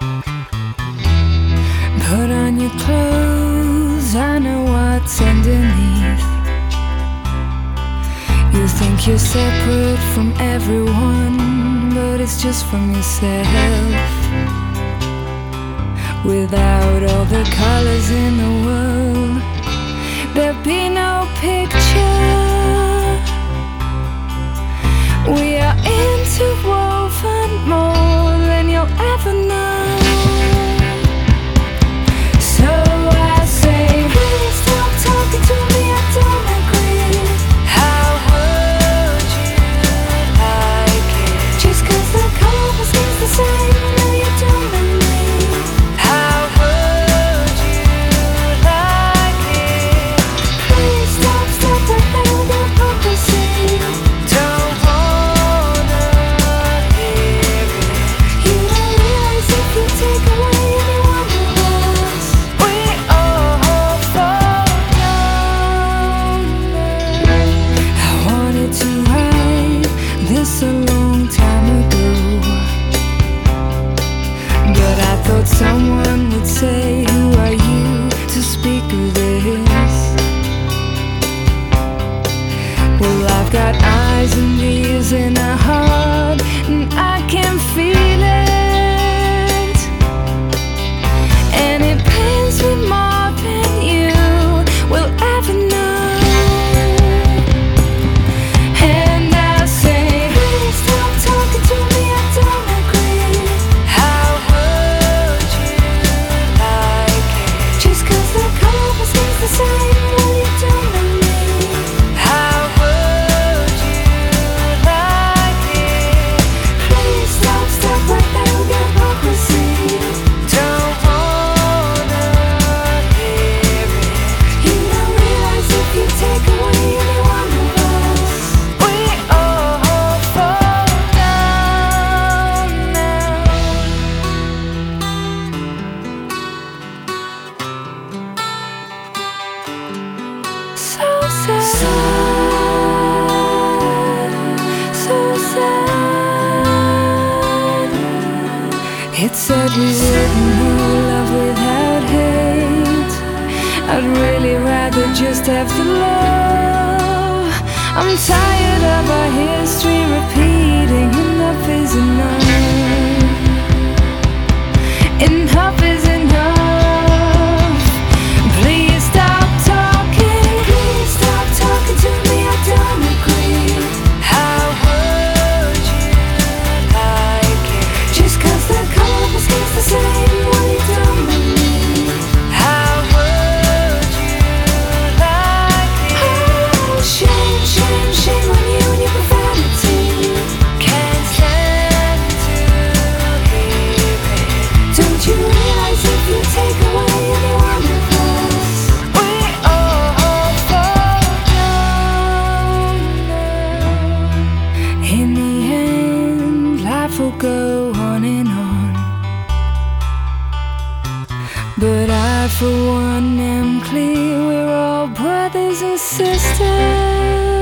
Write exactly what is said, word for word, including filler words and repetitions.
Put on your clothes, I know what's underneath. You think you're separate from everyone, but it's just from yourself. Without all the colors in the world, there'd be no picture. We are interwoven more than you'll ever know. So I say, please stop talking to me, I don't agree. How would you like it? Just cause the color seems the same, I know you don't know me. How would you like it? Please stop, stop that little hypocrisy. Don't wanna hear it. You don't realize if you take away any one of us, we all fall down. I wanted to write this a long time ago, but I thought someone would say, who are you to speak of this? Well, I've got eyes and ears and a heart, and I can feel it. And it pains me more than you will ever know. And I say, please stop talking to me, I don't agree. How would you like it? Just cause the color seems the same, well you don't know me. How would you like it? Please stop, stop right there with your hypocrisy. Don't wanna hear it. You don't realize if you take away any one of us, we all fall down now. So sad, so sad. It said we wouldn't know love without hate. I'd really rather just have the love. I'm tired of our history repeating. Enough is enough. Enough is enough. Please stop talking. Please stop talking to me, I don't agree. How would you like it? Just cause the color seems the same, well you don't know me. How would you like it? Oh, shame, shame, shame on you and your profanity. Can't stand to hear it. Don't you realize if you take away any one of us, we all fall down now. In the end, life will go on and on, but I for one am clear, we're all brothers and sisters.